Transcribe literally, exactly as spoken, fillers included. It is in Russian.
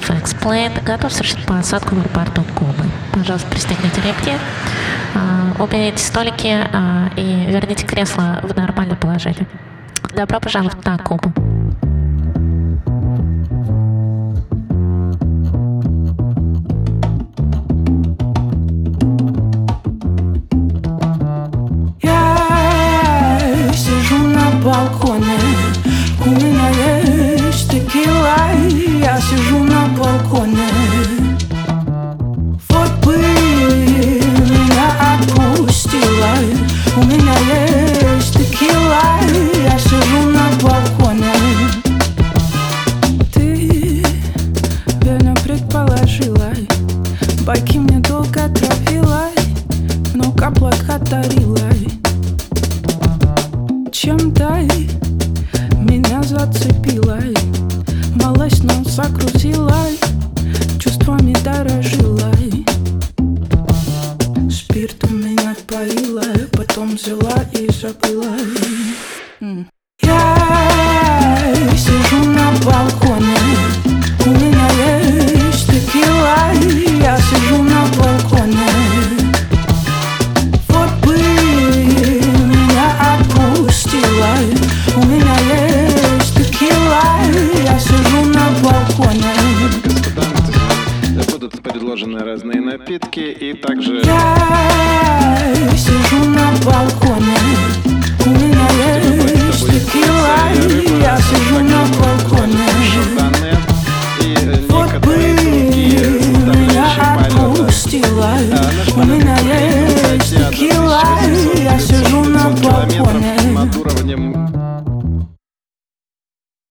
Info Explain готов совершить посадку в аэропорту Кубы. Пожалуйста, пристегните ремни, а, уберите столики а, и верните кресло в нормальное положение. Добро пожаловать на Кубу. Я сижу на балконе, у меня есть текила, я сижу на балконе. Вот бы меня отпустила, у меня есть текила, я сижу на балконе. Ты верно предположила, байки мне долго травила, много благодарила. Чем-то меня зацепила, малость, но загрузила, чувствами дорожила. Спиртом меня поила, потом взяла и забыла. Я сижу на балконе, у меня есть текила, я сижу на балконе. Вот бы меня отпустила, у меня есть текила, я сижу на балконе. Будут предложены разные напитки и также... Я сижу на балконе, у меня есть текила, я сижу на